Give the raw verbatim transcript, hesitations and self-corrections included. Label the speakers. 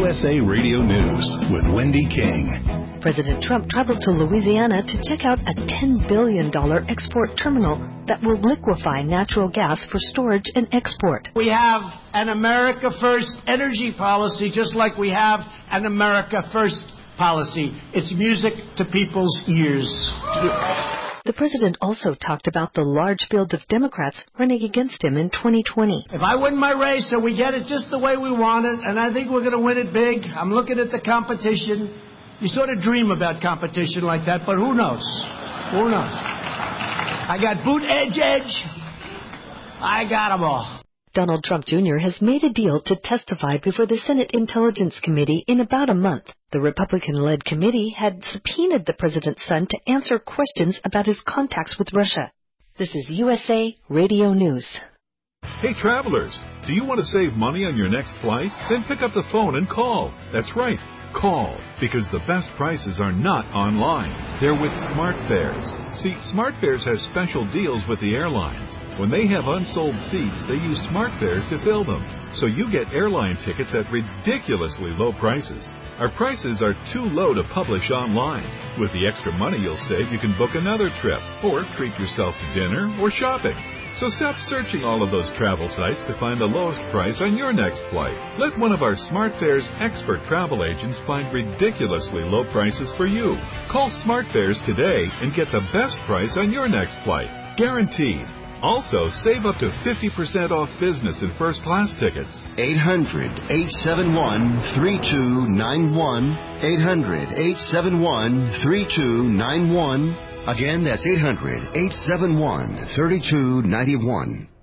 Speaker 1: S A Radio News with Wendy King.
Speaker 2: President Trump traveled to Louisiana to check out a ten billion dollars export terminal that will liquefy natural gas for storage and export.
Speaker 3: We have an America First energy policy, just like we have an America First policy. It's music to people's ears.
Speaker 2: The president also talked about the large field of Democrats running against him in twenty twenty.
Speaker 3: If I win my race and we get it just the way we want it, and I think we're going to win it big, I'm looking at the competition. You sort of dream about competition like that, but who knows? Who knows? I got boot edge edge. I got them all.
Speaker 2: Donald Trump Junior has made a deal to testify before the Senate Intelligence Committee in about a month. The Republican-led committee had subpoenaed the president's son to answer questions about his contacts with Russia. This is U S A Radio News.
Speaker 4: Hey, travelers, do you want to save money on your next flight? Then pick up the phone and call. That's right. Call, because the best prices are not online. They're with SmartFares. See, SmartFares has special deals with the airlines. When they have unsold seats, they use SmartFares to fill them. So you get airline tickets at ridiculously low prices. Our prices are too low to publish online. With the extra money you'll save, you can book another trip, or treat yourself to dinner or shopping. So stop searching all of those travel sites to find the lowest price on your next flight. Let one of our SmartFares expert travel agents find ridiculously low prices for you. Call SmartFares today and get the best price on your next flight. Guaranteed. Also, save up to fifty percent off business and first class tickets.
Speaker 5: eight hundred, eight seven one, three two nine one. eight hundred, eight seven one, three two nine one. Again, that's eight hundred, eight seven one, three two nine one.